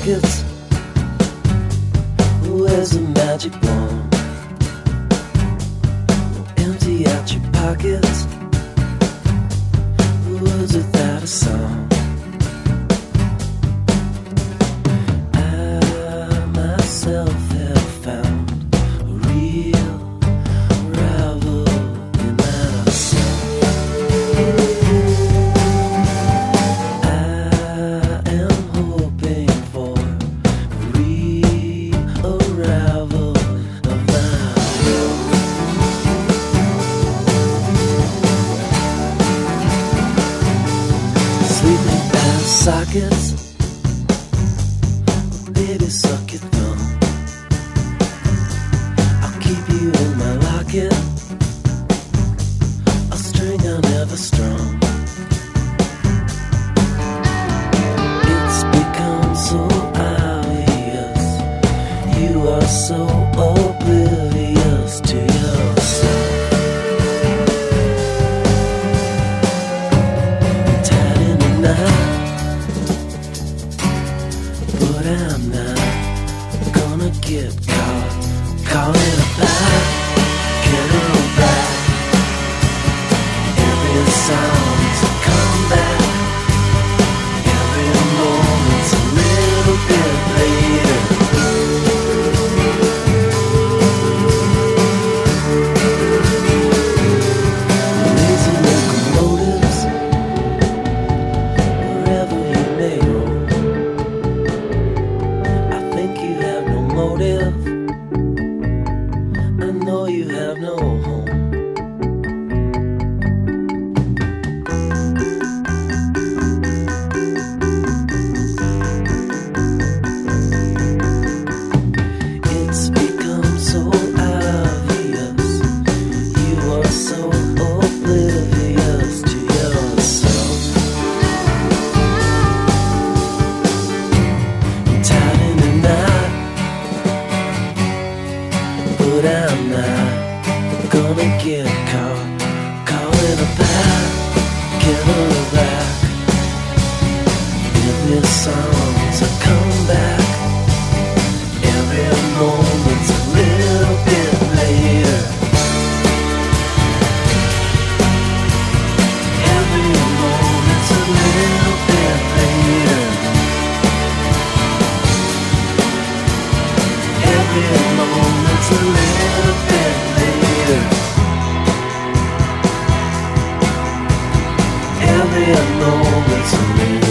pockets. Where's the magic wand? Empty out your pockets. Words without a song. I myself have found a real rival in myself. I am hoping for a real arrival of myself. Sleeping past sockets. Baby, suck your thumb. I'll keep you in my locket, a string I never strung. It's become so obvious, you are so oblivious to yourself. Tied in a knot, but I'm not gonna get caught. Call it a back, get it back. Every song's a comeback. Every moment's a little bit later. Lazy locomotives, wherever you may roam. I think you have no motive. I know you have no home. It's become so obvious, you are so oblivious to yourself. Tied in a knot, but I'm not gonna get caught. Call it a back, get a back. Every song's a comeback. Every moment's a little bit later. Every moment's a little bit later. Every moment's a little bit later. Every moment's a little